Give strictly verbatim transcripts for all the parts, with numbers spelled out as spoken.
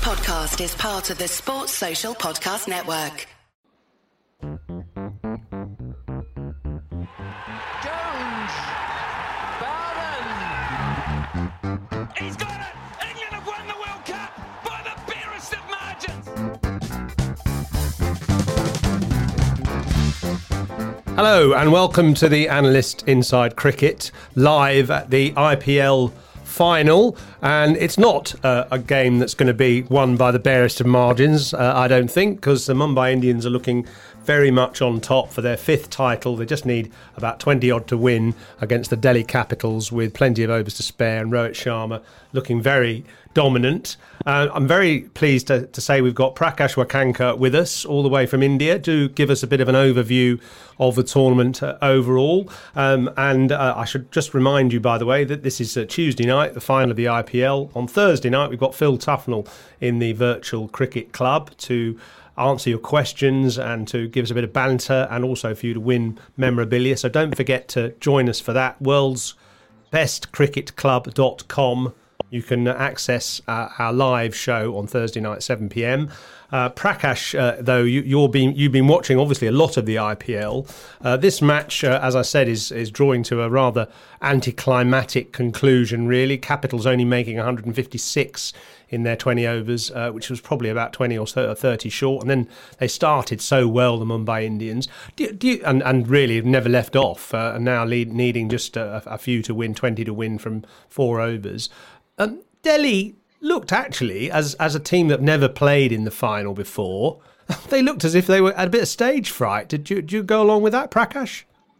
podcast is part of the Sports Social Podcast Network. Jones, Bowden, he's got it! England have won the World Cup by the barest of margins! Hello and welcome to the Analyst Inside Cricket, live at the I P L final, and it's not uh, a game that's going to be won by the barest of margins, uh, I don't think, because the Mumbai Indians are looking very much on top for their fifth title. They just need about twenty odd to win against the Delhi Capitals with plenty of overs to spare, and Rohit Sharma looking very dominant. Uh, I'm very pleased to, to say we've got Prakash Wakankar with us all the way from India to give us a bit of an overview of the tournament uh, overall. Um, and uh, I should just remind you, by the way, that this is uh, Tuesday night, the final of the I P L. On Thursday night, we've got Phil Tufnell in the Virtual Cricket Club to answer your questions and to give us a bit of banter, and also for you to win memorabilia. So don't forget to join us for that. worlds best cricket club dot com. You can access uh, our live show on Thursday night, seven p.m. Uh, Prakash, uh, though, you, you're been, you've been watching, obviously, a lot of the I P L. Uh, this match, uh, as I said, is, is drawing to a rather anticlimactic conclusion, really. Capitals only making one hundred fifty-six in their twenty overs, uh, which was probably about twenty or thirty short. And then they started so well, the Mumbai Indians, do, do you, and, and really never left off, uh, and now lead, needing just a, a few to win, twenty to win from four overs. Um, Delhi looked actually as as a team that never played in the final before. They looked as if they were had a bit of stage fright. Did you did you go along with that, Prakash?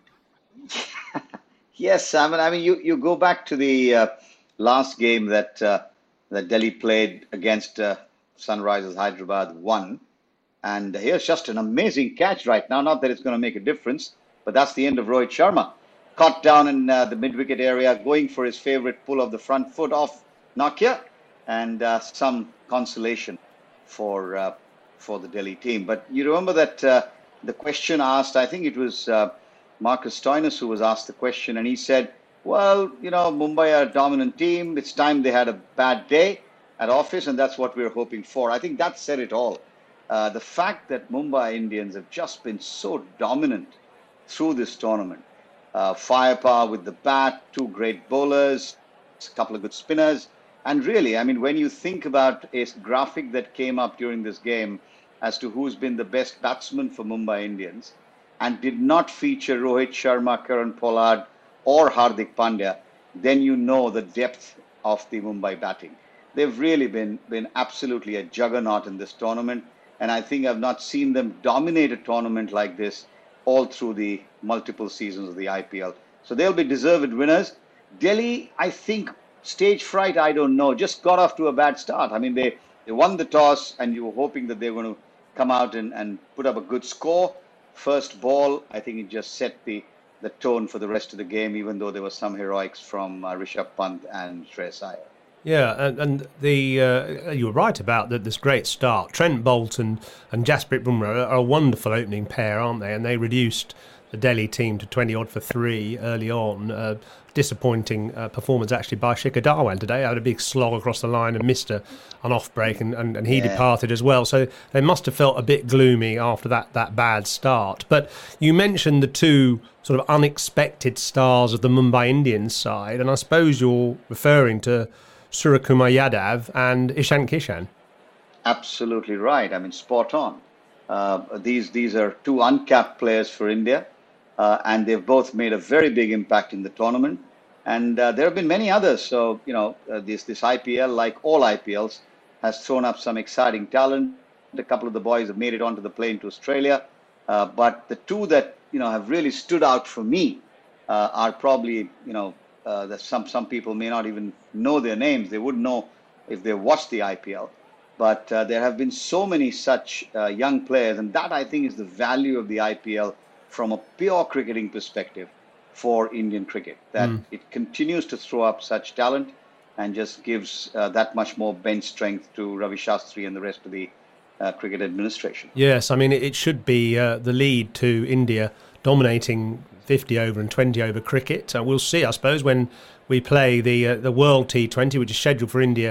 Yes, Simon. I mean, you, you go back to the uh, last game that uh, that Delhi played against uh, Sunrisers Hyderabad won, and here's just an amazing catch right now. Not that it's going to make a difference, but that's the end of Rohit Sharma. Caught down in uh, the mid-wicket area, going for his favourite pull of the front foot off Nakia, and uh, some consolation for uh, for the Delhi team. But you remember that uh, the question asked, I think it was uh, Marcus Stoinis who was asked the question, and he said, well, you know, Mumbai are a dominant team. It's time they had a bad day at office, and that's what we're hoping for. I think that said it all. Uh, the fact that Mumbai Indians have just been so dominant through this tournament. Uh, firepower with the bat, two great bowlers, a couple of good spinners. And really, I mean, when you think about a graphic that came up during this game as to who's been the best batsman for Mumbai Indians and did not feature Rohit Sharma, Karan Pollard or Hardik Pandya, then you know the depth of the Mumbai batting. They've really been, been absolutely a juggernaut in this tournament. And I think I've not seen them dominate a tournament like this all through the multiple seasons of the I P L. So they'll be deserved winners. Delhi, I think, stage fright, I don't know, just got off to a bad start. I mean, they, they won the toss and you were hoping that they were going to come out and, and put up a good score. First ball, I think it just set the, the tone for the rest of the game, even though there were some heroics from uh, Rishabh Pant and Shreyas Iyer. Yeah, and, and the uh, you were right about the, this great start. Trent Boult and, and Jasprit Bumrah are a wonderful opening pair, aren't they? And they reduced the Delhi team to twenty odd for three early on. Uh, disappointing uh, performance actually by Shikhar Dhawan today. Had a big slog across the line and missed a, an off break, and, and, and he yeah. departed as well. So they must have felt a bit gloomy after that, that bad start. But you mentioned the two sort of unexpected stars of the Mumbai Indians side, and I suppose you're referring to Suryakumar Yadav and Ishant Kishan. Absolutely right. I mean, spot on. Uh, these these are two uncapped players for India, uh, and they've both made a very big impact in the tournament. And uh, there have been many others. So, you know, uh, this this I P L, like all I P Ls, has thrown up some exciting talent. A couple of the boys have made it onto the plane to Australia. Uh, but the two that, you know, have really stood out for me uh, are probably, you know, Uh, that some, some people may not even know their names. They wouldn't know if they watched the I P L. But uh, there have been so many such uh, young players, and that I think is the value of the I P L from a pure cricketing perspective for Indian cricket, that mm. it continues to throw up such talent and just gives uh, that much more bench strength to Ravi Shastri and the rest of the uh, cricket administration. Yes, I mean, it should be uh, the lead to India dominating fifty over and twenty over cricket. Uh, we'll see, I suppose, when we play the uh, the World T twenty, which is scheduled for India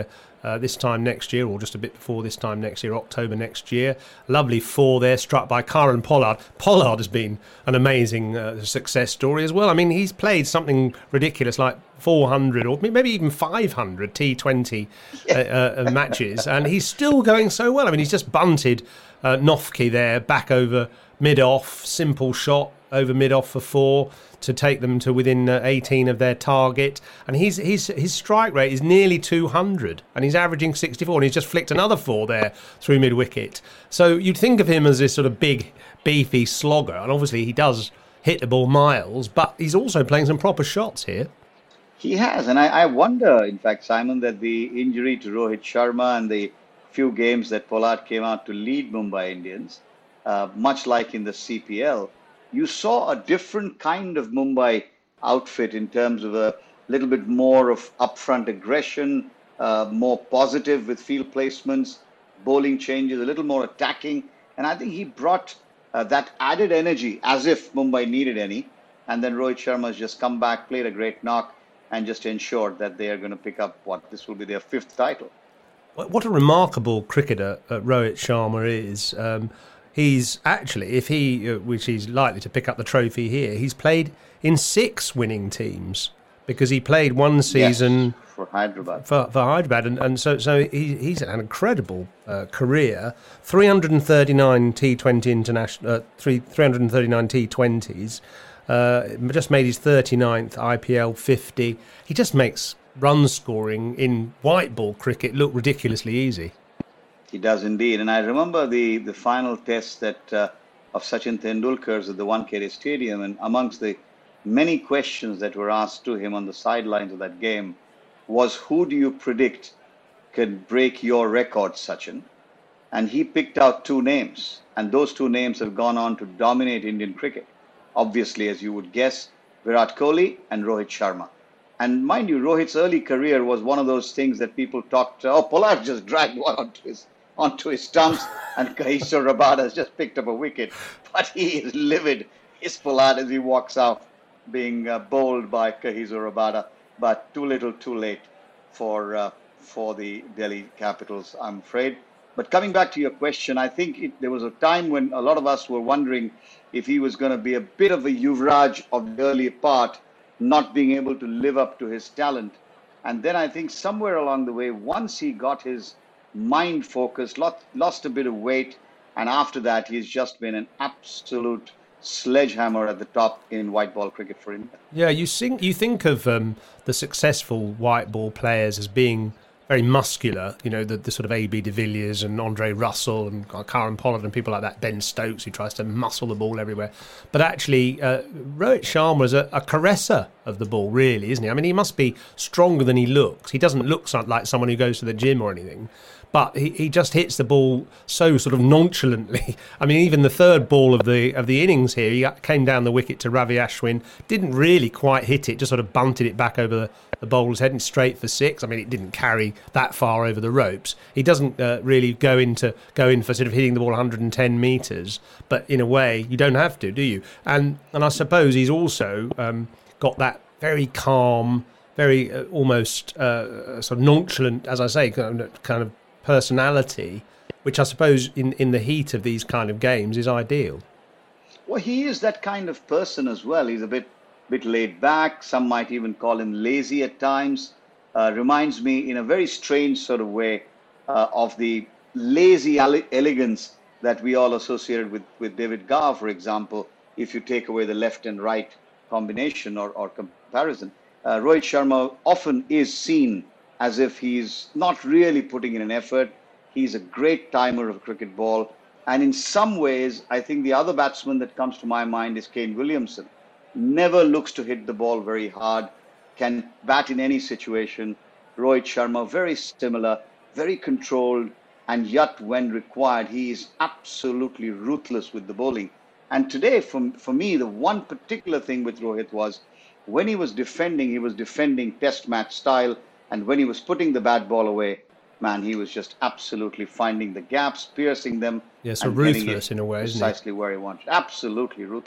uh, this time next year, or just a bit before this time next year, October next year. Lovely four there, struck by Kieran Pollard. Pollard has been an amazing uh, success story as well. I mean, he's played something ridiculous like four hundred or maybe even five hundred T twenty uh, uh, matches, and he's still going so well. I mean, he's just bunted uh, Nofke there back over mid-off, simple shot over mid-off for four to take them to within uh, eighteen of their target. And he's, he's, his strike rate is nearly two hundred, and he's averaging sixty-four, and he's just flicked another four there through mid-wicket. So you'd think of him as this sort of big, beefy slogger, and obviously he does hit the ball miles, but he's also playing some proper shots here. He has, and I, I wonder, in fact, Simon, that the injury to Rohit Sharma and the few games that Pollard came out to lead Mumbai Indians, uh, much like in the C P L, you saw a different kind of Mumbai outfit in terms of a little bit more of upfront aggression, uh, more positive with field placements, bowling changes, a little more attacking. And I think he brought uh, that added energy as if Mumbai needed any. And then Rohit Sharma has just come back, played a great knock, and just ensured that they are going to pick up what this will be their fifth title. What a remarkable cricketer uh, Rohit Sharma is. Um, He's actually, if he, uh, which he's likely to pick up the trophy here, he's played in six winning teams because he played one season yes, for Hyderabad. For, for Hyderabad, and, and so so he, he's an incredible uh, career. three hundred thirty-nine T twenty international, uh, three three hundred thirty-nine T twenties. Uh, just made his thirty-ninth I P L fifty. He just makes run scoring in white ball cricket look ridiculously easy. He does indeed. And I remember the, the final test that uh, of Sachin Tendulkar's at the Wankhede Stadium, and amongst the many questions that were asked to him on the sidelines of that game was, who do you predict can break your record, Sachin? And he picked out two names, and those two names have gone on to dominate Indian cricket. Obviously, as you would guess, Virat Kohli and Rohit Sharma. And mind you, Rohit's early career was one of those things that people talked, oh, Pollard just dragged one onto his onto his stumps, and Kagiso Rabada has just picked up a wicket. But he is livid, is Pollard, as he walks out, being uh, bowled by Kagiso Rabada. But too little, too late for uh, for the Delhi Capitals, I'm afraid. But coming back to your question, I think it, there was a time when a lot of us were wondering if he was going to be a bit of a Yuvraj of the early part, not being able to live up to his talent. And then I think somewhere along the way, once he got his mind focused, lost, lost a bit of weight, and after that he's just been an absolute sledgehammer at the top in white ball cricket for India. Yeah, you think you think of um, the successful white ball players as being very muscular, you know, the, the sort of A B de Villiers and Andre Russell and Kieran Pollard and people like that, Ben Stokes, who tries to muscle the ball everywhere. But actually, uh, Rohit Sharma is a, a caresser of the ball, really, isn't he? I mean, he must be stronger than he looks. He doesn't look like someone who goes to the gym or anything. But he, he just hits the ball so sort of nonchalantly. I mean, even the third ball of the of the innings here, he came down the wicket to Ravi Ashwin, didn't really quite hit it, just sort of bunted it back over the, the bowler's head and straight for six. I mean, it didn't carry that far over the ropes. He doesn't uh, really go into go in for sort of hitting the ball one hundred ten metres, but in a way, you don't have to, do you? And and I suppose he's also um, got that very calm, very uh, almost uh, sort of nonchalant, as I say, kind of, kind of personality, which I suppose in, in the heat of these kind of games is ideal. Well, he is that kind of person as well. He's a bit bit laid back. Some might even call him lazy at times. Uh, reminds me in a very strange sort of way uh, of the lazy ele- elegance that we all associated with, with David Gower, for example, if you take away the left and right combination or, or comparison. Uh, Rohit Sharma often is seen as if he's not really putting in an effort. He's a great timer of a cricket ball. And in some ways, I think the other batsman that comes to my mind is Kane Williamson. Never looks to hit the ball very hard, can bat in any situation. Rohit Sharma, very similar, very controlled, and yet when required, he is absolutely ruthless with the bowling. And today, for, for me, the one particular thing with Rohit was when he was defending, he was defending test match style. And when he was putting the bad ball away, man, he was just absolutely finding the gaps, piercing them. Yeah, so ruthless in a way, isn't he? Precisely where he wanted. Absolutely ruthless.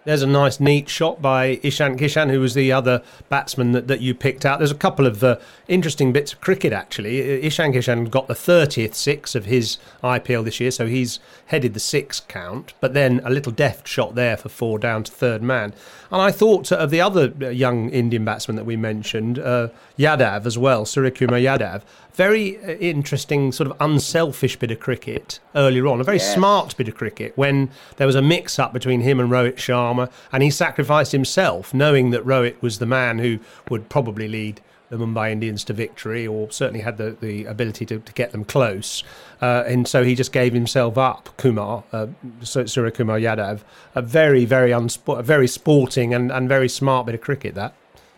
There's a nice, neat shot by Ishan Kishan, who was the other batsman that, that you picked out. There's a couple of uh, interesting bits of cricket, actually. Ishan Kishan got the thirtieth six of his I P L this year, so he's headed the six count. But then a little deft shot there for four down to third man. And I thought of the other young Indian batsman that we mentioned, uh, Yadav as well, Suryakumar Yadav. Very interesting, sort of unselfish bit of cricket earlier on. A very yes. smart bit of cricket when there was a mix-up between him and Rohit Sharma, and he sacrificed himself, knowing that Rohit was the man who would probably lead the Mumbai Indians to victory, or certainly had the, the ability to, to get them close. Uh, and so he just gave himself up, Kumar, uh, Suryakumar Yadav. A very, very, unspo- a very sporting and, and very smart bit of cricket, that.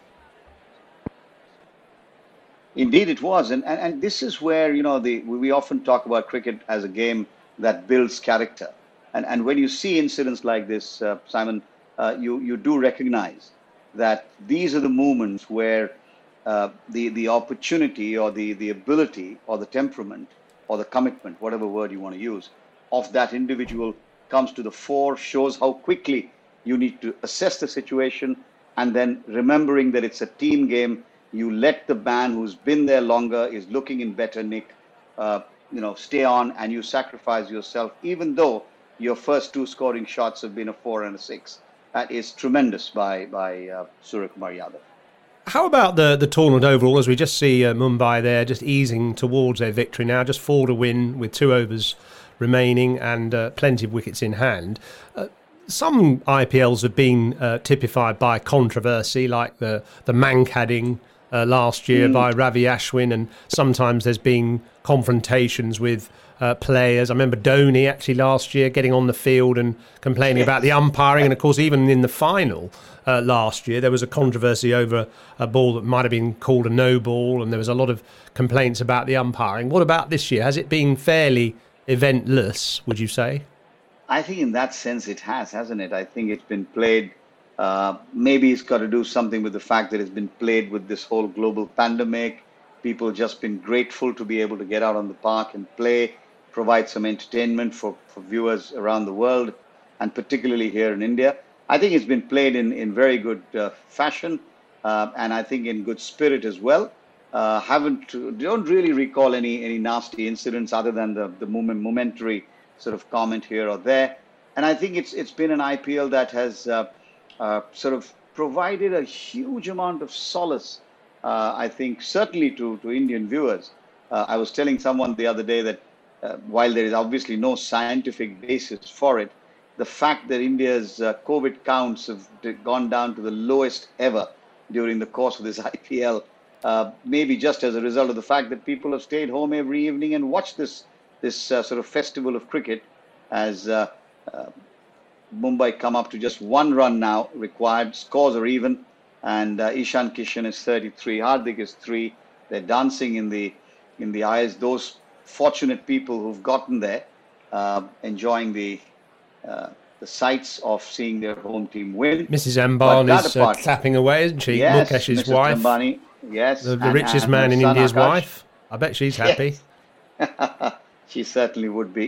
Indeed, it was, and, and and this is where, you know, the we often talk about cricket as a game that builds character, and and when you see incidents like this, uh, Simon, uh, you you do recognize that these are the moments where uh, the the opportunity or the the ability or the temperament or the commitment, whatever word you want to use, of that individual comes to the fore, shows how quickly you need to assess the situation, and then remembering that it's a team game. You let the man who's been there longer, is looking in better nick, uh, you know, stay on, and you sacrifice yourself, even though your first two scoring shots have been a four and a six. That is tremendous by by uh, Suryakumar Yadav. How about the the tournament overall, as we just see uh, Mumbai there just easing towards their victory now, just four to win with two overs remaining and uh, plenty of wickets in hand. Uh, some I P Ls have been uh, typified by controversy, like the, the Mankadding Uh, last year mm. by Ravi Ashwin, and sometimes there's been confrontations with uh, players. I remember Dhoni actually last year getting on the field and complaining yes. about the umpiring, and of course even in the final uh, last year there was a controversy over a ball that might have been called a no ball, and there was a lot of complaints about the umpiring. What about this year? Has it been fairly eventless, would you say? I think in that sense it has, hasn't it? I think it's been played. Uh, maybe it's got to do something with the fact that it's been played with this whole global pandemic. People just been grateful to be able to get out on the park and play, provide some entertainment for, for viewers around the world, and particularly here in India. I think it's been played in, in very good uh, fashion, uh, and I think in good spirit as well. Uh, haven't don't really recall any any nasty incidents other than the the moment, momentary sort of comment here or there. And I think it's it's been an I P L that has Uh, Uh, sort of provided a huge amount of solace, uh, I think, certainly to, to Indian viewers. Uh, I was telling someone the other day that uh, while there is obviously no scientific basis for it, the fact that India's uh, COVID counts have gone down to the lowest ever during the course of this I P L, uh, maybe just as a result of the fact that people have stayed home every evening and watched this, this uh, sort of festival of cricket as uh, uh, Mumbai come up to just one run now required. Scores are even, and uh, Ishan Kishan is thirty-three, Hardik is three. They're dancing in the in the eyes. Those fortunate people who've gotten there, uh, enjoying the uh, the sights of seeing their home team win. Missus Ambani is uh, clapping away, isn't she? Yes, Mukesh's Missus wife. Ambani, yes, the, the and, richest and man in India's Akash. wife. I bet she's happy. Yes. She certainly would be.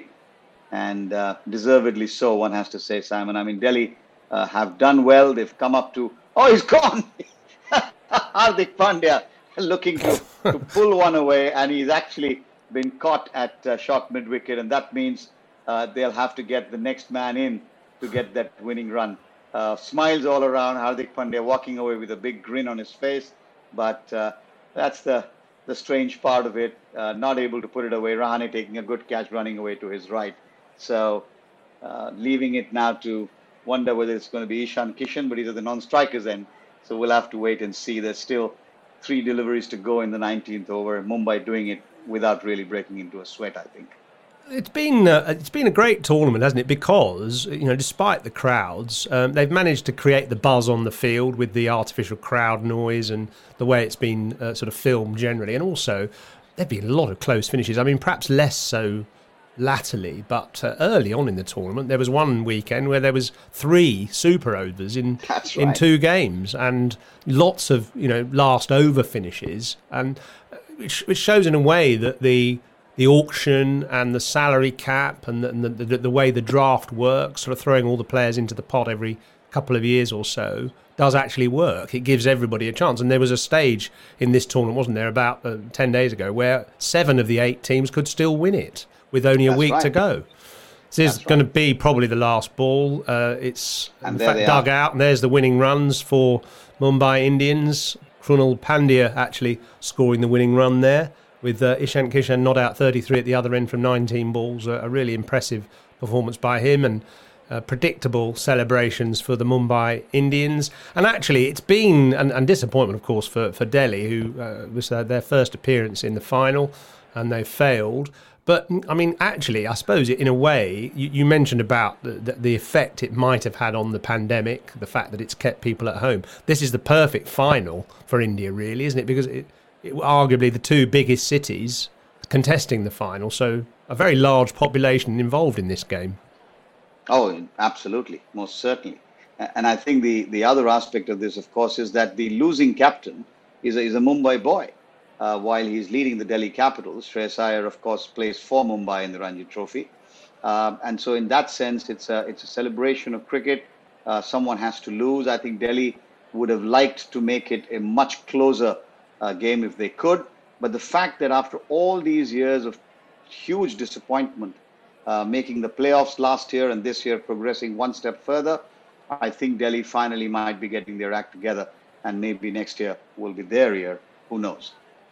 And uh, deservedly so, one has to say, Simon. I mean, Delhi uh, have done well. They've come up to... Oh, he's gone! Hardik Pandya looking to, to pull one away, and he's actually been caught at uh, short mid-wicket, and that means uh, they'll have to get the next man in to get that winning run. Uh, smiles all around, Hardik Pandya walking away with a big grin on his face, but uh, that's the, the strange part of it, uh, not able to put it away. Rahane taking a good catch, running away to his right. So, uh, leaving it now to wonder whether it's going to be Ishan Kishan, but he's at the non-strikers end. So we'll have to wait and see. There's still three deliveries to go in the nineteenth over. Mumbai doing it without really breaking into a sweat, I think. It's been uh, it's been a great tournament, hasn't it? Because, you know, despite the crowds, um, they've managed to create the buzz on the field with the artificial crowd noise and the way it's been uh, sort of filmed generally. And also, there've been a lot of close finishes. I mean, perhaps less so latterly, but uh, early on in the tournament there was one weekend where there was three super overs in That's in right. two games, and lots of, you know, last over finishes, and which, which shows in a way that the the auction and the salary cap and the, and the, the, the way the draft works, sort of throwing all the players into the pot every couple of years or so does actually work. It gives everybody a chance. And there was a stage in this tournament, wasn't there, about uh, ten days ago, where seven of the eight teams could still win it with only a That's week right. to go. This is That's going right. to be probably the last ball. Uh, it's And in there fact they dug are. out, and there's the winning runs for Mumbai Indians. Krunal Pandya actually scoring the winning run there, with uh, Ishant Kishan not out thirty-three at the other end from nineteen balls. A, a really impressive performance by him, and uh, predictable celebrations for the Mumbai Indians. And actually, it's been an, an disappointment, of course, for, for Delhi, who uh, was uh, their first appearance in the final, and they failed. But, I mean, actually, I suppose in a way, you, you mentioned about the, the, the effect it might have had on the pandemic, the fact that it's kept people at home. This is the perfect final for India, really, isn't it? Because it, it arguably the two biggest cities contesting the final, so a very large population involved in this game. Oh, absolutely, most certainly. A- And I think the, the other aspect of this, of course, is that the losing captain is a, is a Mumbai boy. Uh, while he's leading the Delhi Capitals, Shreyas Iyer, of course, plays for Mumbai in the Ranji Trophy. Um, and so in that sense, it's a, it's a celebration of cricket. Uh, someone has to lose. I think Delhi would have liked to make it a much closer uh, game if they could. But the fact that after all these years of huge disappointment, uh, making the playoffs last year and this year progressing one step further, I think Delhi finally might be getting their act together, and maybe next year will be their year. Who knows?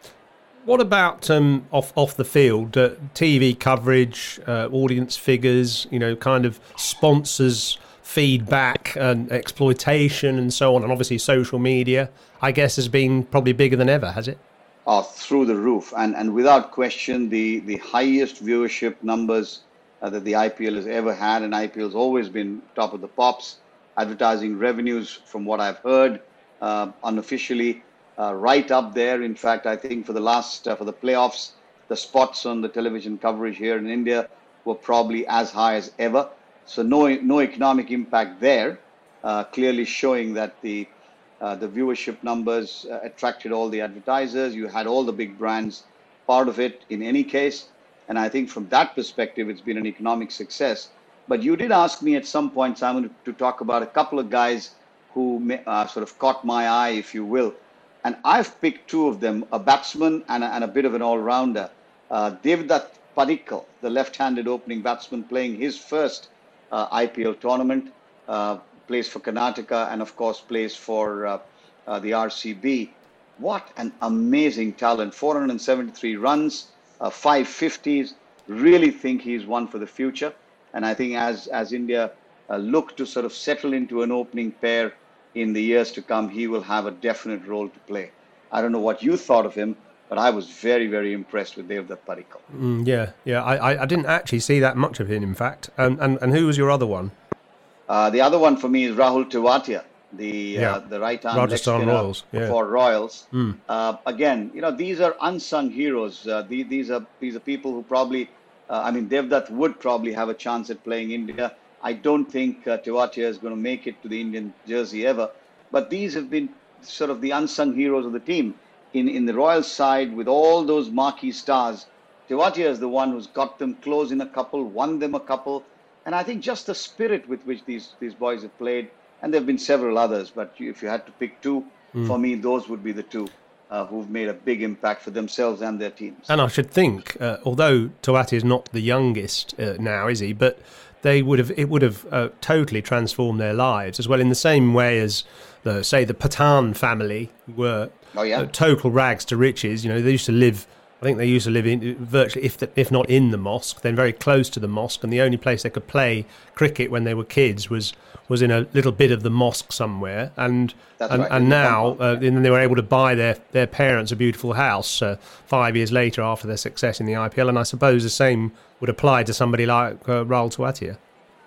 What about um, off off the field, uh, T V coverage, uh, audience figures, you know, kind of sponsors, feedback and exploitation and so on, and obviously social media, I guess, has been probably bigger than ever, has it? Oh, through the roof. And and without question, the, the highest viewership numbers uh, that the I P L has ever had, and I P L has always been top of the pops. Advertising revenues, from what I've heard, uh, unofficially, uh, right up there. In fact, I think for the last, uh, for the playoffs, the spots on the television coverage here in India were probably as high as ever. So no, no economic impact there, uh, clearly showing that the uh, the viewership numbers uh, attracted all the advertisers. You had all the big brands part of it in any case. And I think from that perspective, it's been an economic success. But you did ask me at some point, Simon, to talk about a couple of guys who may, uh, sort of caught my eye, if you will. And I've picked two of them, a batsman and a, and a bit of an all-rounder. Uh, Devdutt Padikkal, the left-handed opening batsman, playing his first uh, I P L tournament, uh, plays for Karnataka and, of course, plays for uh, uh, the R C B. What an amazing talent. four hundred seventy-three runs, uh, five fifties. Really think he's one for the future. And I think as, as India uh, look to sort of settle into an opening pair in the years to come, he will have a definite role to play. I don't know what you thought of him, but I was very, very impressed with Devdutt Padikkal. Mm, yeah, yeah. I, I, I didn't actually see that much of him, in fact. Um, and, and who was your other one? Uh, the other one for me is Rahul Tewatia, the Yeah. uh, the right arm leg Rajasthan spinner Royals, yeah. for Royals. Uh, again, you know, these are unsung heroes. Uh, the, these are these are people who probably, uh, I mean, Devdutt would probably have a chance at playing India. I don't think uh, Tewatia is going to make it to the Indian jersey ever. But these have been sort of the unsung heroes of the team. In in the Royal side, with all those marquee stars, Tewatia is the one who's got them close in a couple, won them a couple. And I think just the spirit with which these, these boys have played, and there have been several others, but if you had to pick two, mm. for me, those would be the two uh, who've made a big impact for themselves and their teams. And I should think, uh, although Tewatia is not the youngest uh, now, is he? But they would have it would have uh, totally transformed their lives as well, in the same way as, the, say, the Pathan family were oh, yeah? uh, total rags to riches. You know, they used to live... I think they used to live in virtually, if the, if not in the mosque, then very close to the mosque. And the only place they could play cricket when they were kids was was in a little bit of the mosque somewhere. And That's and, right. and now, uh, and they were able to buy their, their parents a beautiful house uh, five years later after their success in the I P L. And I suppose the same would apply to somebody like uh, Rahul Tewatia.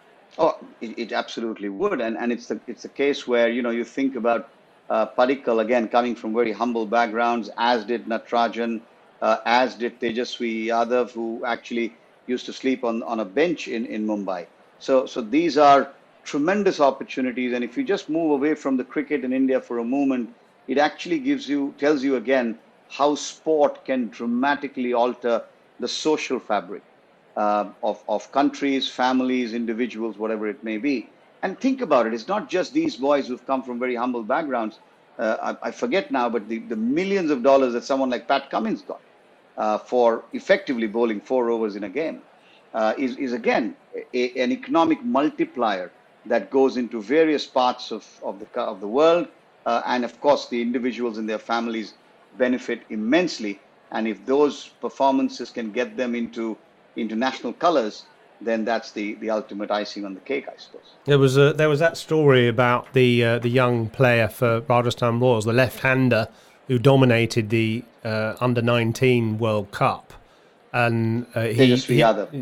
Oh, it, it absolutely would. And and it's the it's a case where, you know, you think about uh, Padikkal, again, coming from very humble backgrounds, as did Natarajan. Uh, as did Tejaswi Yadav, who actually used to sleep on, on a bench in, in Mumbai. So, so these are tremendous opportunities. And if you just move away from the cricket in India for a moment, it actually gives you, tells you again how sport can dramatically alter the social fabric uh, of, of countries, families, individuals, whatever it may be. and think about it, it's not just these boys who've come from very humble backgrounds. Uh, I, I forget now, but the, the millions of dollars that someone like Pat Cummins got uh, for effectively bowling four overs in a game uh, is, is again a, an economic multiplier that goes into various parts of, of the of the world, uh, and of course the individuals and their families benefit immensely. And if those performances can get them into into national colours, then that's the, the ultimate icing on the cake, I suppose. There was a, there was that story about the uh, the young player for Rajasthan Royals, the left-hander who dominated the uh, under nineteen World Cup, and uh, he, he,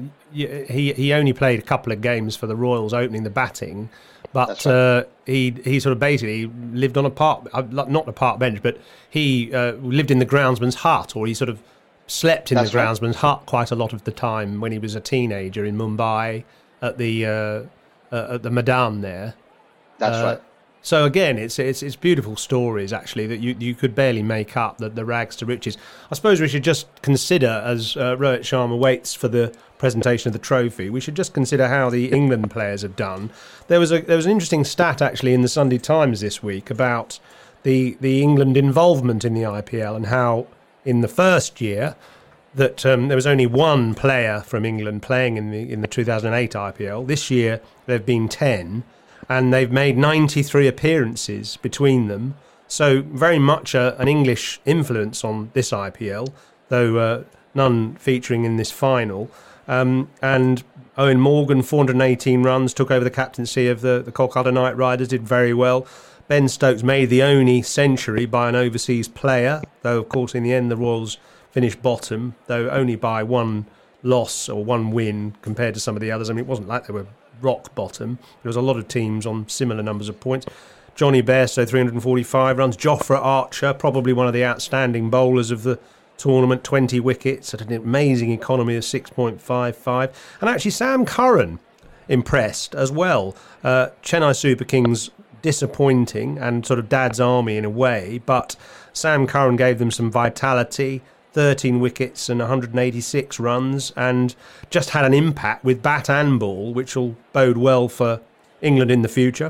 he he only played a couple of games for the Royals, opening the batting, but right. uh, he he sort of basically lived on a park, not a park bench, but he uh, lived in the groundsman's hut, or he sort of slept in That's the groundsman's right. hut quite a lot of the time when he was a teenager in Mumbai at the uh, uh, at the Maidan there. That's uh, right. So again, it's it's it's beautiful stories actually that you, you could barely make up, the, the rags to riches. I suppose we should just consider, as uh, Rohit Sharma waits for the presentation of the trophy, we should just consider how the England players have done. There was a there was an interesting stat actually in the Sunday Times this week about the the England involvement in the I P L and how in the first year that um, there was only one player from England playing in the in the two thousand eight I P L. This year there have been ten, and they've made ninety-three appearances between them. So very much a, an English influence on this I P L, though uh, none featuring in this final. Um, and Owen Morgan, four hundred eighteen runs, took over the captaincy of the, the Kolkata Knight Riders, did very well. Ben Stokes made the only century by an overseas player, though, of course, in the end, the Royals finished bottom, though only by one loss or one win compared to some of the others. I mean, it wasn't like they were rock bottom. There was a lot of teams on similar numbers of points. Johnny Bairstow, three hundred forty-five runs. Jofra Archer, probably one of the outstanding bowlers of the tournament, twenty wickets at an amazing economy of six point five five. And actually, Sam Curran impressed as well. Uh, Chennai Super Kings disappointing and sort of dad's army in a way, but Sam Curran gave them some vitality, thirteen wickets and one hundred eighty-six runs, and just had an impact with bat and ball, which will bode well for England in the future.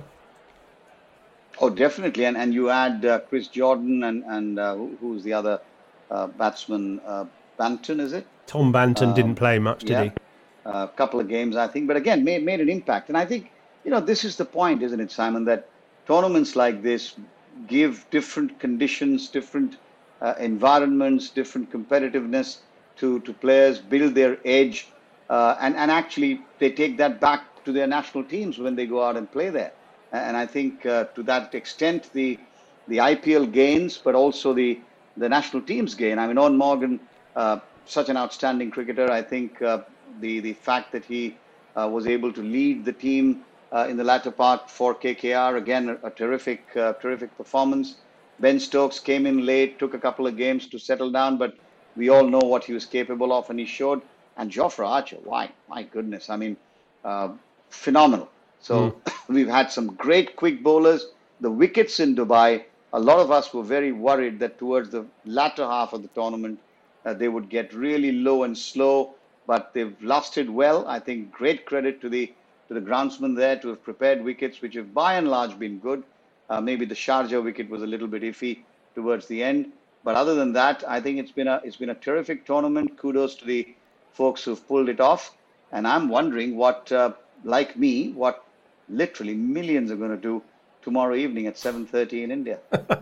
Oh, definitely. And and you add uh, Chris Jordan and, and uh, who, who's the other uh, batsman? Uh, Banton, is it? Tom Banton um, didn't play much, did yeah, he? A uh, couple of games, I think. But again, made, made an impact. And I think, you know, this is the point, isn't it, Simon, that tournaments like this give different conditions, different uh, environments, different competitiveness to, to players, build their edge, uh, and, and actually they take that back to their national teams when they go out and play there. And I think uh, to that extent, the the I P L gains, but also the, the national teams gain. I mean, Owen Morgan, uh, such an outstanding cricketer. I think uh, the, the fact that he uh, was able to lead the team Uh, in the latter part for K K R, again, a, a terrific, uh, terrific performance. Ben Stokes came in late, took a couple of games to settle down, but we all know what he was capable of, and he showed. And Jofra Archer, why, my goodness, I mean, uh, phenomenal. So mm. we've had some great quick bowlers. The wickets in Dubai, a lot of us were very worried that towards the latter half of the tournament, uh, they would get really low and slow, but they've lasted well. I think great credit to the to the groundsman there to have prepared wickets, which have by and large been good. Uh, maybe the Sharjah wicket was a little bit iffy towards the end. But other than that, I think it's been a it's been a terrific tournament. Kudos to the folks who've pulled it off. And I'm wondering what, uh, like me, what literally millions are going to do tomorrow evening at seven thirty in India.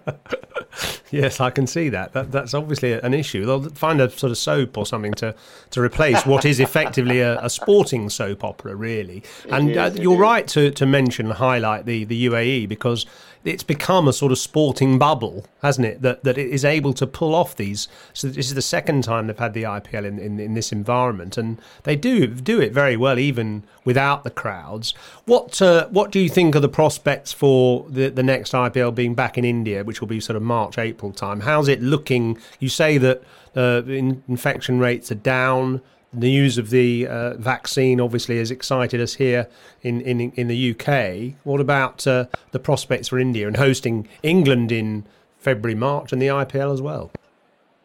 Yes, I can see that. that. That's obviously an issue. They'll find a sort of soap or something to, to replace what is effectively a, a sporting soap opera, really. And is, uh, you're is. right to, to mention and highlight the, the U A E, because it's become a sort of sporting bubble, hasn't it, that that it is able to pull off these. So this is the second time they've had the I P L in, in, in this environment, and they do do it very well, even without the crowds. What uh, what do you think are the prospects for the, the next I P L being back in India, which will be sort of March, April time? How's it looking? You say that uh, in, infection rates are down. The news of the uh, vaccine obviously has excited us here in, in, in the U K. What about uh, the prospects for India and hosting England in February, March and the I P L as well?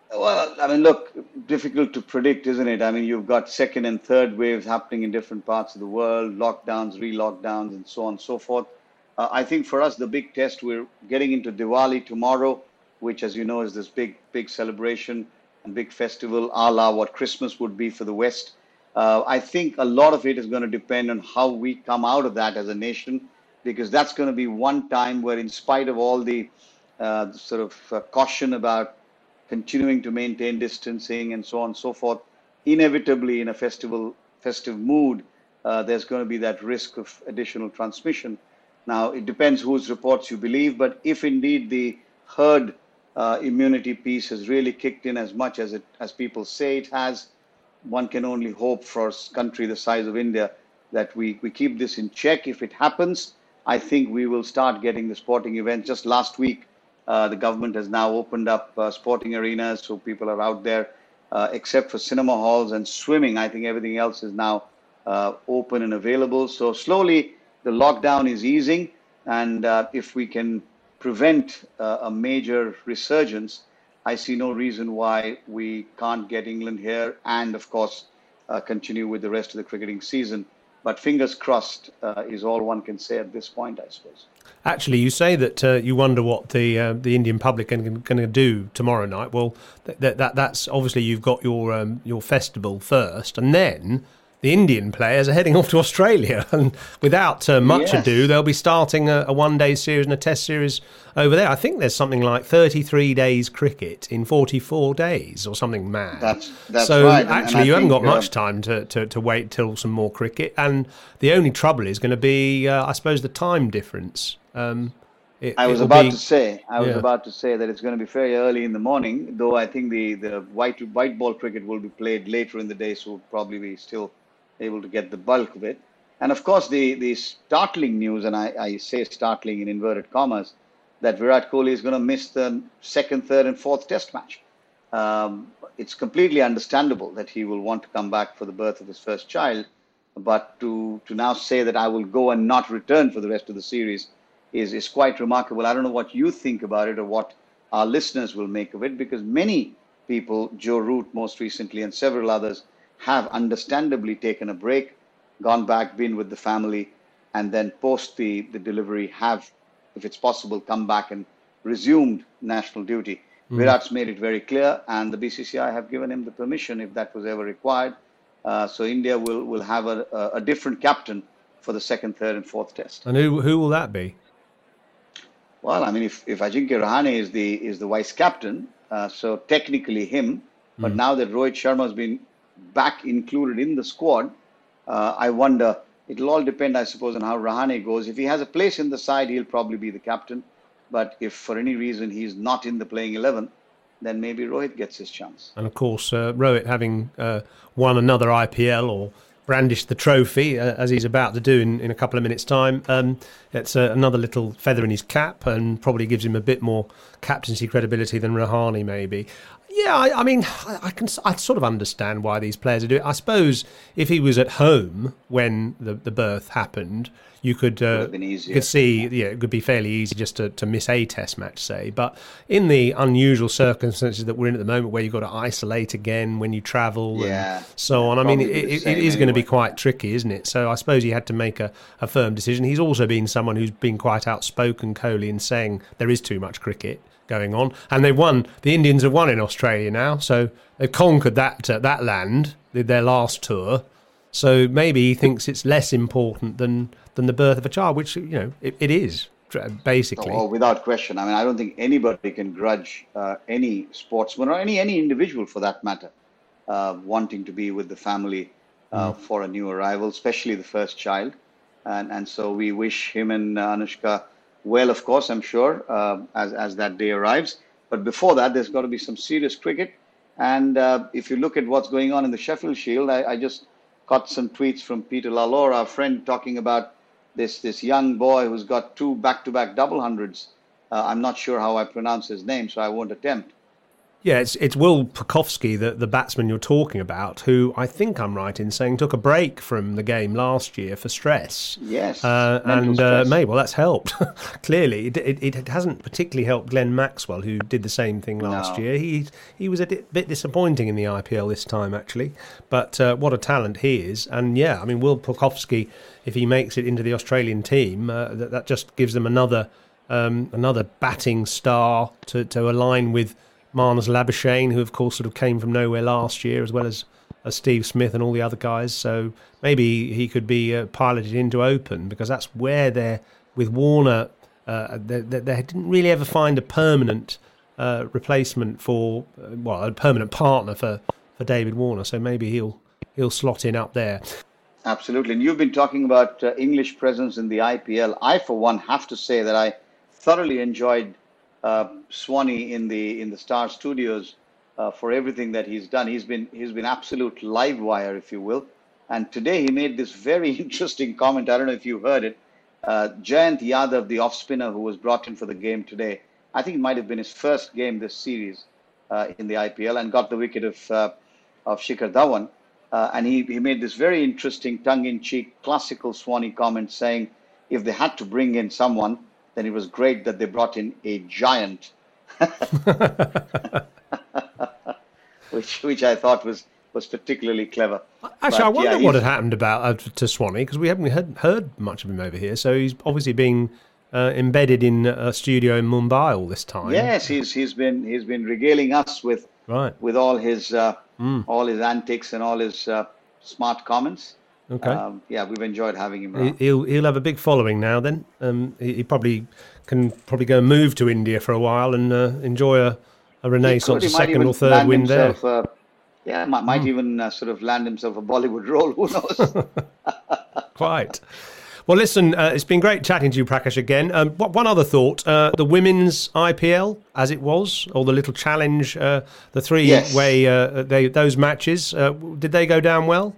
Well, I mean, look, difficult to predict, isn't it? I mean, you've got second and third waves happening in different parts of the world, lockdowns, re-lockdowns, and so on and so forth. Uh, I think for us, the big test, we're getting into Diwali tomorrow, which, as you know, is this big, big celebration and big festival, a la what Christmas would be for the West. Uh, I think a lot of it is going to depend on how we come out of that as a nation, because that's going to be one time where, in spite of all the uh, sort of uh, caution about continuing to maintain distancing and so on and so forth, inevitably in a festival festive mood, uh, there's going to be that risk of additional transmission. Now, it depends whose reports you believe, but if indeed the herd uh, immunity piece has really kicked in as much as it as people say it has, one can only hope for a country the size of India that we, we keep this in check. If it happens, I think we will start getting the sporting events. Just last week, Uh, the government has now opened up uh, sporting arenas, so people are out there, uh, except for cinema halls and swimming. I think everything else is now uh, open and available. So slowly the lockdown is easing. And uh, if we can prevent uh, a major resurgence, I see no reason why we can't get England here and, of course, uh, continue with the rest of the cricketing season. But fingers crossed uh, is all one can say at this point, I suppose. Actually, you say that uh, you wonder what the uh, the Indian public are going to do tomorrow night. Well, that, that that's obviously you've got your um, your festival first, and then the Indian players are heading off to Australia, and without uh, much Yes. ado, they'll be starting a, a one-day series and a Test series over there. I think there's something like thirty-three days cricket in forty-four days, or something mad. That's that's so right. And- actually, and I you haven't think, got much uh, time to, to, to wait till some more cricket, and the only trouble is going to be, uh, I suppose, the time difference. Um, it, I was it'll about be- to say, I was yeah. about to say that it's going to be very early in the morning, though I think the, the white white ball cricket will be played later in the day, so we'll probably be still able to get the bulk of it. And of course, the, the startling news, and I, I say startling in inverted commas, that Virat Kohli is going to miss the second, third, and fourth Test match. Um, it's completely understandable that he will want to come back for the birth of his first child, but to to now say that I will go and not return for the rest of the series is is quite remarkable. I don't know what you think about it or what our listeners will make of it, because many people, Joe Root most recently and several others, have understandably taken a break, gone back, been with the family, and then post the, the delivery have, if it's possible, come back and resumed national duty. Mm. Virat's made it very clear, and the B C C I have given him the permission if that was ever required. Uh, so India will, will have a, a different captain for the second, third, and fourth Test. And who who will that be? Well, I mean, if, if Ajinkya Rahane is the is the vice captain, uh, so technically him, but now that Rohit Sharma has been back included in the squad, uh, I wonder, it'll all depend, I suppose, on how Rahane goes. If he has a place in the side, he'll probably be the captain. But if for any reason he's not in the playing eleven, then maybe Rohit gets his chance. And of course, uh, Rohit having uh, won another I P L or brandished the trophy, uh, as he's about to do in, in a couple of minutes' time, um, it's uh, another little feather in his cap and probably gives him a bit more captaincy credibility than Rahane, maybe. Yeah, I, I mean, I, I can I sort of understand why these players are doing it. I suppose if he was at home when the, the birth happened, you could uh, easier. could see, yeah, it could be fairly easy just to, to miss a Test match, say. But in the unusual circumstances that we're in at the moment, where you've got to isolate again when you travel Yeah, and so on, I mean, it, probably the it, it same is going to be anyway. quite tricky, isn't it? So I suppose he had to make a, a firm decision. He's also been someone who's been quite outspoken, Kohli, in saying there is too much cricket going on, and they've won. The Indians have won in Australia now, so they've conquered that uh, that land with their last tour. So maybe he thinks it's less important than than the birth of a child, which, you know, it, it is basically. Oh, without question. I mean, I don't think anybody can grudge uh, any sportsman or any any individual, for that matter, uh, wanting to be with the family uh, mm. for a new arrival, especially the first child. And and so we wish him and uh, Anushka well, of course, I'm sure, uh, as, as that day arrives. But before that, there's got to be some serious cricket. And uh, if you look at what's going on in the Sheffield Shield, I, I just got some tweets from Peter Lalore, our friend, talking about this, this young boy who's got two back-to-back double hundreds. Uh, I'm not sure how I pronounce his name, so I won't attempt. Yeah, it's it's Will Pukowski, the, the batsman you're talking about, who I think I'm right in saying took a break from the game last year for stress. Yes, uh, and stress. Uh, maybe well that's helped. Clearly, it, it it hasn't particularly helped Glenn Maxwell, who did the same thing last no. year. He he was a di- bit disappointing in the I P L this time, actually. But uh, what a talent he is! And yeah, I mean, Will Pukowski, if he makes it into the Australian team, uh, that that just gives them another um, another batting star to to align with Marnus Labuschagne, who of course sort of came from nowhere last year, as well as, as Steve Smith and all the other guys. So maybe he could be uh, piloted into open, because that's where they're, with Warner, uh, they, they, they didn't really ever find a permanent uh, replacement for, uh, well, a permanent partner for, for David Warner. So maybe he'll he'll slot in up there. Absolutely. And you've been talking about uh, English presence in the I P L. I, for one, have to say that I thoroughly enjoyed Uh, Swanee in the in the Star Studios uh, for everything that he's done. He's been he's been absolute live wire, if you will. And today he made this very interesting comment. I don't know if you heard it. Uh, Jayant Yadav, the off spinner who was brought in for the game today, I think it might have been his first game this series uh, in the I P L, and got the wicket of uh, of Shikhar Dhawan. Uh, and he, he made this very interesting tongue-in-cheek classical Swanee comment saying if they had to bring in someone, then it was great that they brought in a giant, which which I thought was, was particularly clever. Actually, but, I wonder yeah, what had happened about uh, to Swanee, because we haven't heard, heard much of him over here. So he's obviously being uh, embedded in a studio in Mumbai all this time. Yes, he's he's been he's been regaling us with right. with all his uh, mm. all his antics and all his uh, smart comments. Okay. Um, yeah, we've enjoyed having him around. He'll he'll have a big following now. Then um, he, he probably can probably go and move to India for a while and uh, enjoy a, a renaissance, a second or third win there. Uh, yeah, might, might mm. even uh, sort of land himself a Bollywood role. Who knows? Quite. Well, listen, uh, it's been great chatting to you, Prakash, again. Um, one other thought: uh, the women's I P L, as it was, or the little challenge, uh, the three-way, yes. uh, they those matches, uh, did they go down well?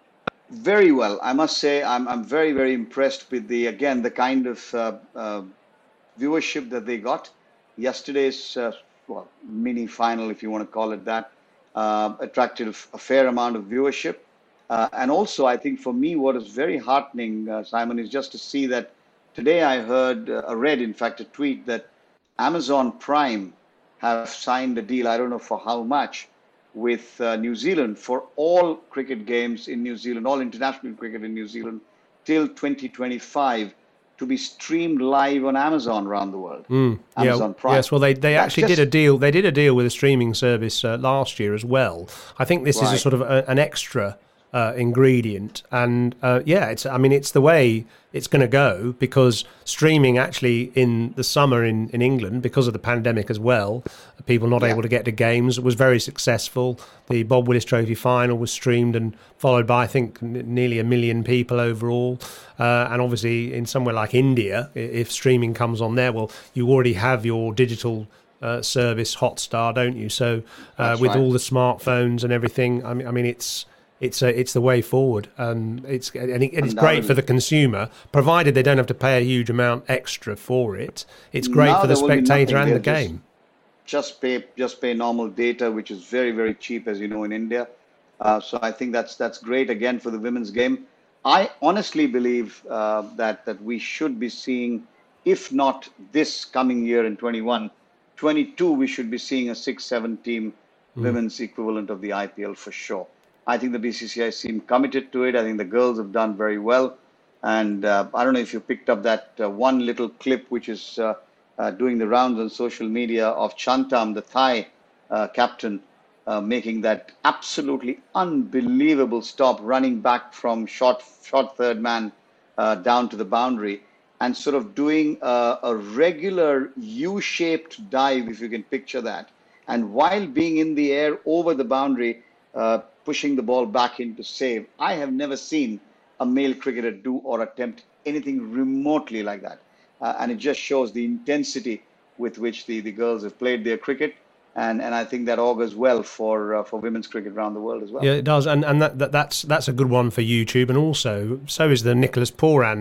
Very well, I must say. I'm I'm very very impressed with the again the kind of uh, uh, viewership that they got. Yesterday's uh, well mini final, if you want to call it that, uh, attracted a fair amount of viewership, uh, and also I think for me what is very heartening, uh, Simon, is just to see that today I heard, uh, read in fact a tweet that Amazon Prime have signed a deal. I don't know for how much, with uh, New Zealand for all cricket games in New Zealand, all international cricket in New Zealand, till twenty twenty-five, to be streamed live on Amazon around the world. Mm, Amazon yeah, Prime. Yes, well, they, they That's actually just, did a deal. They did a deal with a streaming service uh, last year as well. I think this right. is a sort of a, an extra uh, ingredient, and uh, yeah, it's. I mean, it's the way it's going to go, because streaming actually in the summer in, in England, because of the pandemic as well, people not yeah. able to get to games, was very successful. The Bob Willis Trophy final was streamed and followed by, I think, n- nearly a million people overall. Uh, and obviously in somewhere like India, if streaming comes on there, well, you already have your digital uh, service Hotstar, don't you? So uh, with right. all the smartphones and everything, I mean, I mean it's it's uh, it's the way forward, and it's and, it, and it's great for the consumer, provided they don't have to pay a huge amount extra for it. It's great now for the spectator and the just, game. Just pay just pay normal data, which is very very cheap, as you know, in India. Uh, so I think that's that's great again for the women's game. I honestly believe uh, that that we should be seeing, if not this coming year in twenty-one, twenty-two, we should be seeing a six, seven team mm. women's equivalent of the I P L for sure. I think the B C C I seem committed to it. I think the girls have done very well. And uh, I don't know if you picked up that uh, one little clip which is uh, uh, doing the rounds on social media of Chantam, the Thai uh, captain, uh, making that absolutely unbelievable stop, running back from short, short third man uh, down to the boundary, and sort of doing a, a regular U-shaped dive, if you can picture that. And while being in the air over the boundary, uh, pushing the ball back in to save. I have never seen a male cricketer do or attempt anything remotely like that. Uh, and it just shows the intensity with which the, the girls have played their cricket. And, and I think that augurs well for uh, for women's cricket around the world as well. Yeah, it does. And and that, that that's that's a good one for YouTube. And also, so is the Nicholas Pooran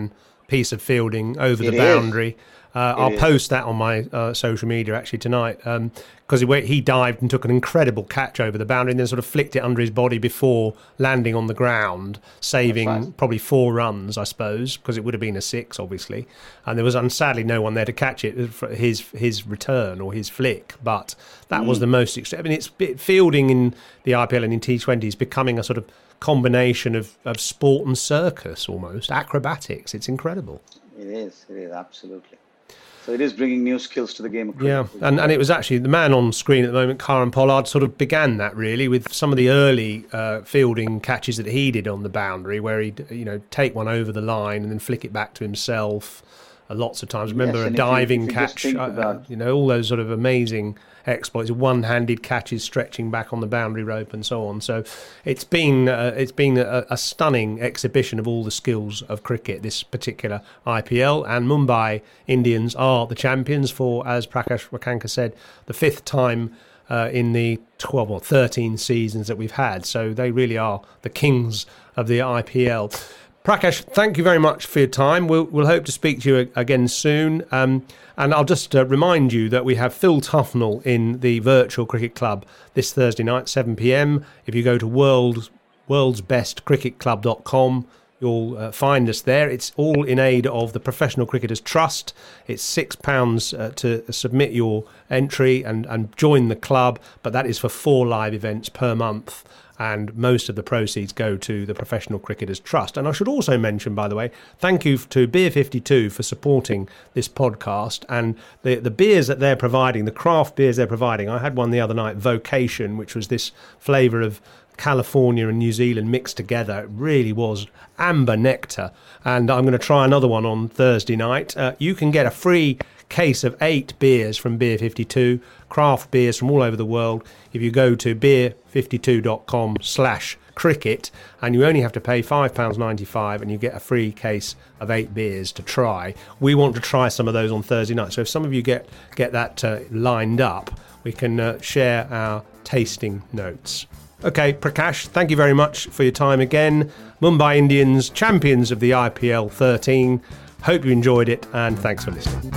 piece of fielding over It the is. boundary. Uh, I'll is. post that on my uh, social media actually tonight, because um, he, he dived and took an incredible catch over the boundary and then sort of flicked it under his body before landing on the ground, saving right. probably four runs, I suppose, because it would have been a six, obviously. And there was um, sadly no one there to catch it for his his return or his flick. But that mm. was the most extreme. I mean, it's fielding in the I P L and in T twenty is becoming a sort of combination of, of sport and circus, almost acrobatics. It's incredible. It is. It is absolutely. So it is bringing new skills to the game of cricket. Yeah, and, and it was actually the man on screen at the moment, Karan Pollard, sort of began that really with some of the early uh, fielding catches that he did on the boundary, where he'd you know take one over the line and then flick it back to himself. Uh, lots of times, remember yes, a diving if you, if you catch, uh, about... you know, all those sort of amazing exploits, one-handed catches stretching back on the boundary rope and so on. So it's been uh, it's been a, a stunning exhibition of all the skills of cricket, this particular I P L, and Mumbai Indians are the champions for, as Prakash Wakanka said, the fifth time uh, in the twelve or thirteen seasons that we've had. So they really are the kings of the I P L. Prakash, thank you very much for your time. We'll, we'll hope to speak to you again soon. Um, and I'll just uh, remind you that we have Phil Tufnell in the Virtual Cricket Club this Thursday night, seven p.m. If you go to world, worlds best cricket club dot com, you'll uh, find us there. It's all in aid of the Professional Cricketers Trust. It's six pounds uh, to submit your entry and, and join the club, but that is for four live events per month. And most of the proceeds go to the Professional Cricketers Trust. And I should also mention, by the way, thank you to Beer fifty-two for supporting this podcast. And the, the beers that they're providing, the craft beers they're providing, I had one the other night, Vocation, which was this flavour of California and New Zealand mixed together. It really was amber nectar. And I'm going to try another one on Thursday night. Uh, you can get a free case of eight beers from Beer fifty-two, craft beers from all over the world, if you go to beer fifty-two dot com slash cricket, and you only have to pay five pounds ninety-five and you get a free case of eight beers to try. We want to try some of those on Thursday night, so if some of you get, get that uh, lined up, we can uh, share our tasting notes. Okay, Prakash, thank you very much for your time again. Mumbai Indians, champions of the I P L thirteen. Hope you enjoyed it, and thanks for listening.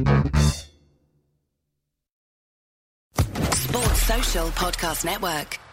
Sports Social Podcast Network.